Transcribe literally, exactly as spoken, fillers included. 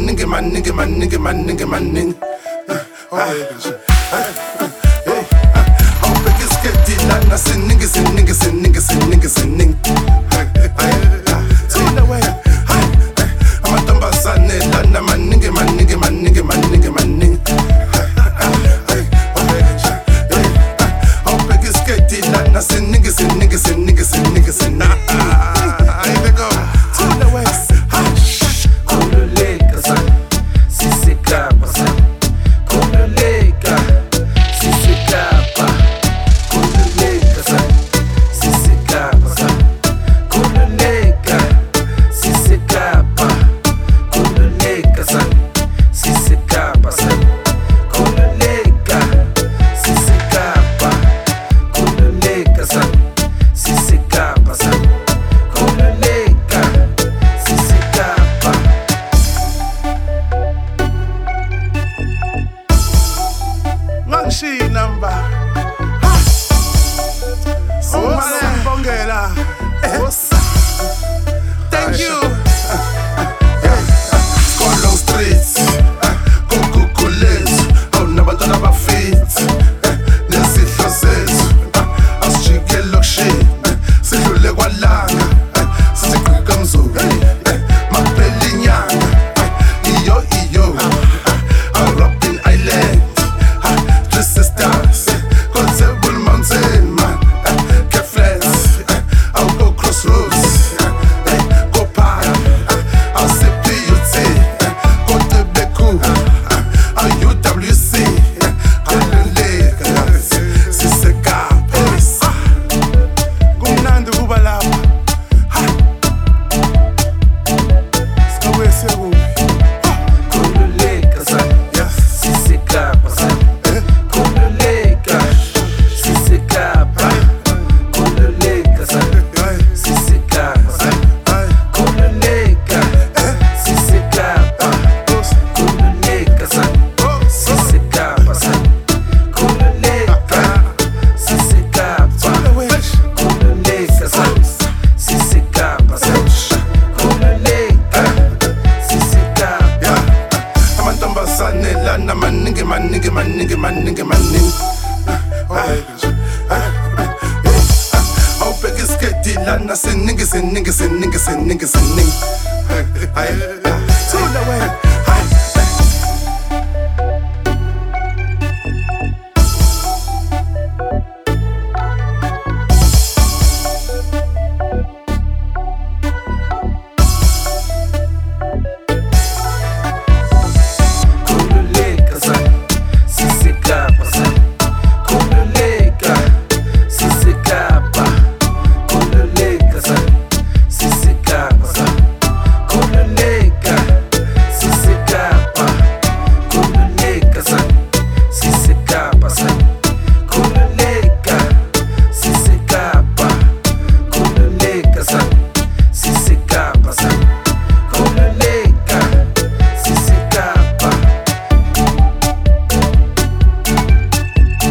nigga, my nigga, my nigga, my nigga, my nigga. How big is get the land? I say niggas and niggas and niggas and niggas and niggas. Turn away. I'm a dumb son, land. My nigga, my nigga, my nigga, my nigga, my nigga. How big is get the land? I say niggas and niggas and niggas and niggas and niggas. She number. Oh, man, Bongela. Thank you. Scotland streets, Coco Coles, oh, Nabatana Bafit, Nancy Flosses, Aschike Lokshe, Sihule Walanga, Sikri Gamzo, Mapelinyang, Iyo Iyo, Robin Island. Sisters, Constable Mountain, man, Kefles, I'll go crossroads, go park, I'll say P U T, go to Beku, I'll U W C, Golden Lake, Siseka, Paris, Gumnandi Ubalaba, Skawe Sebu, Golden Lake, yes, Siseka, my nigga, my nigga, my nigga, my nigga, my nigga. How big is get the land? I say niggas and niggas and niggas and niggas and niggas. Turn away.